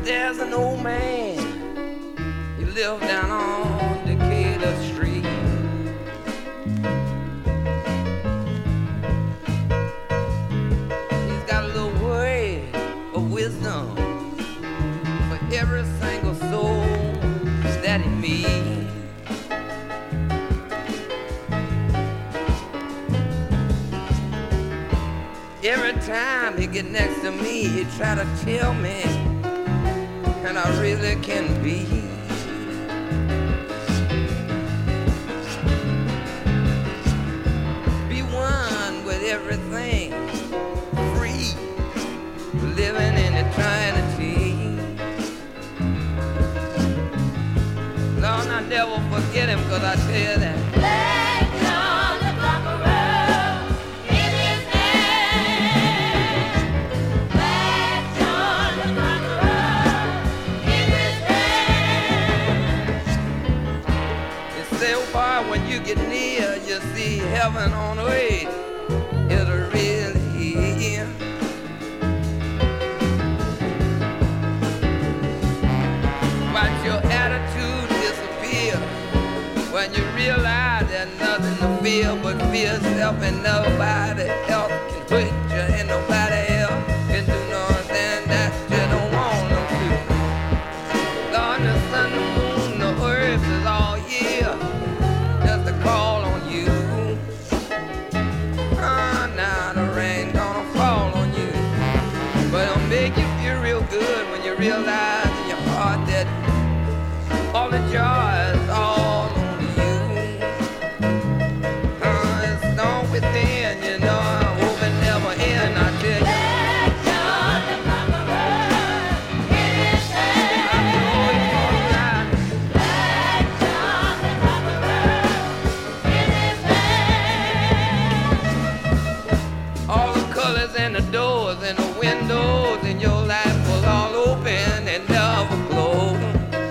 There's an old man, he lived down on Decatur Street. He's got a little word of wisdom for every single soul that he meets. Every time he get next to me, he try to tell me, and I really can be. Be one with everything, free, living in eternity. Lord, I never forget him, 'cause I tell you that. When you get near, you see heaven on earth. It'll really hear. Watch your attitude disappear when you realize there's nothing to fear but fear yourself, and nobody else can hurt you, and nobody else can do nothing that you don't want them to. Lord, the sun, the moon, the earth is all here just to call on you. Now the rain gonna fall on you, but it'll make you feel real good when you realize in your heart that all the joy is all on you. It's all within, you know, I hope it never end, I tell you. And the doors and the windows in your life will all open and never close.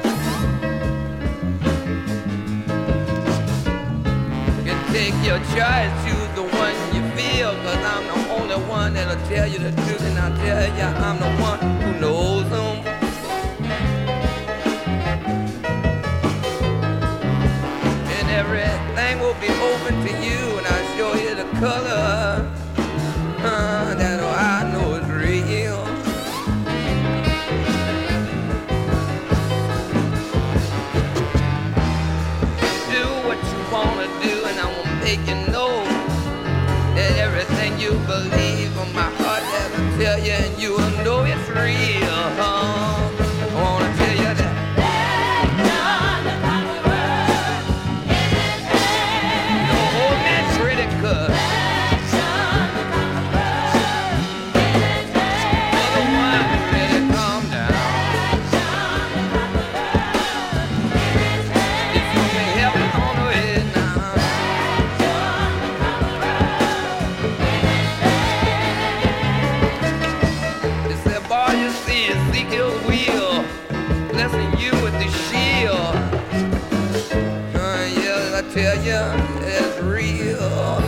You can take your choice, choose the one you feel, 'cause I'm the only one that'll tell you the truth, and I'll tell you I'm the one who knows them. And everything will be open to you, and I'll show you the color that I know is real. Do what you wanna do, and I will make you know that everything you believe from my heart that I tell you, and you will know it's real. I wanna tell you that. Don't hold me critical. Tell you it's real.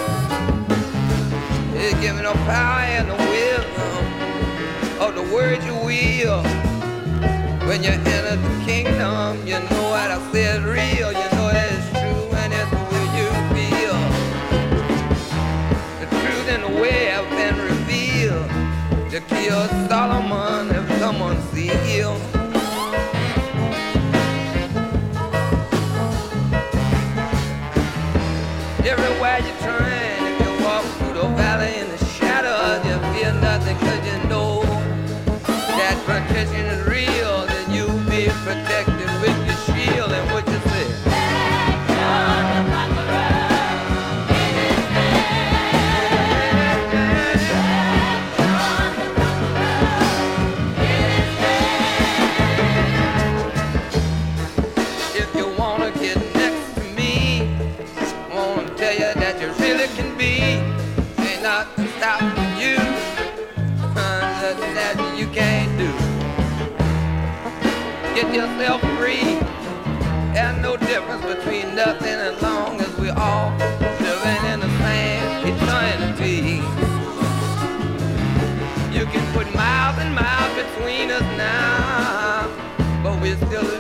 It's giving the power and the wisdom of the word you will. When you enter the kingdom, you know what I said is real. You know that it's true, and it's the way you feel. The truth and the way have been revealed. The key of Solomon have come unsealed. Everywhere you turn, if you walk through the valley in the shadows, you feel nothing, 'cause you know that protection is real, and you'll be protected with your shield. And what you say? If you wanna get next to me, tell you that you really can be, ain't nothing stopping you, nothing that you can't do. Get yourself free. There's no difference between nothing as long as we all living in the same eternity. You can put miles and miles between us now. still